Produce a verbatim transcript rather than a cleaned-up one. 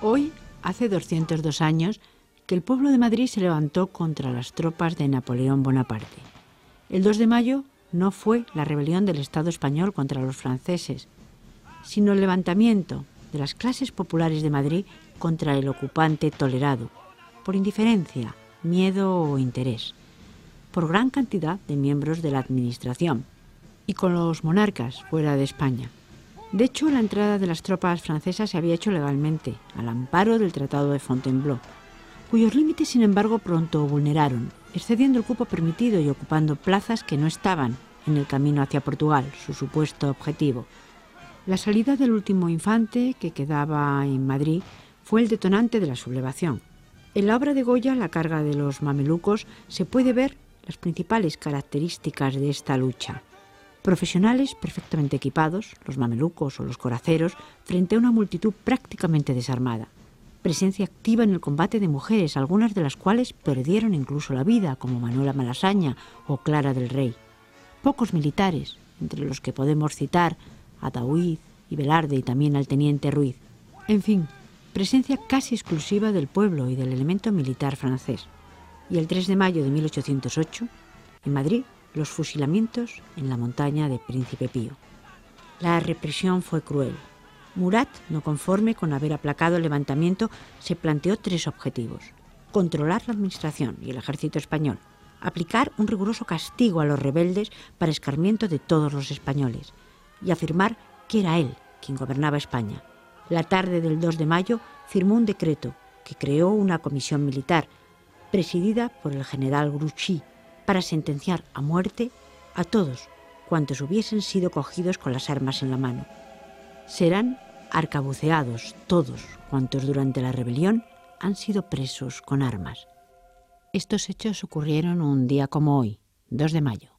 Hoy, hace doscientos dos años, que el pueblo de Madrid se levantó contra las tropas de Napoleón Bonaparte. El dos de mayo no fue la rebelión del Estado español contra los franceses, sino el levantamiento de las clases populares de Madrid contra el ocupante tolerado, por indiferencia, miedo o interés, por gran cantidad de miembros de la administración y con los monarcas fuera de España. De hecho, la entrada de las tropas francesas se había hecho legalmente, al amparo del Tratado de Fontainebleau, cuyos límites, sin embargo, pronto vulneraron, excediendo el cupo permitido y ocupando plazas que no estaban en el camino hacia Portugal, su supuesto objetivo. La salida del último infante que quedaba en Madrid fue el detonante de la sublevación. En la obra de Goya, La carga de los mamelucos, se puede ver las principales características de esta lucha. Profesionales perfectamente equipados, los mamelucos o los coraceros, frente a una multitud prácticamente desarmada. Presencia activa en el combate de mujeres, algunas de las cuales perdieron incluso la vida, como Manuela Malasaña o Clara del Rey. Pocos militares, entre los que podemos citar a Daoíz y Velarde y también al teniente Ruiz. En fin, presencia casi exclusiva del pueblo y del elemento militar francés. Y el tres de mayo de mil ochocientos ocho, en Madrid, los fusilamientos en la montaña de Príncipe Pío. La represión fue cruel. Murat, no conforme con haber aplacado el levantamiento, se planteó tres objetivos: controlar la administración y el ejército español, aplicar un riguroso castigo a los rebeldes para escarmiento de todos los españoles y afirmar que era él quien gobernaba España. La tarde del dos de mayo firmó un decreto que creó una comisión militar presidida por el general Grouchy para sentenciar a muerte a todos cuantos hubiesen sido cogidos con las armas en la mano. Serán arcabuceados todos cuantos durante la rebelión han sido presos con armas. Estos hechos ocurrieron un día como hoy, dos de mayo.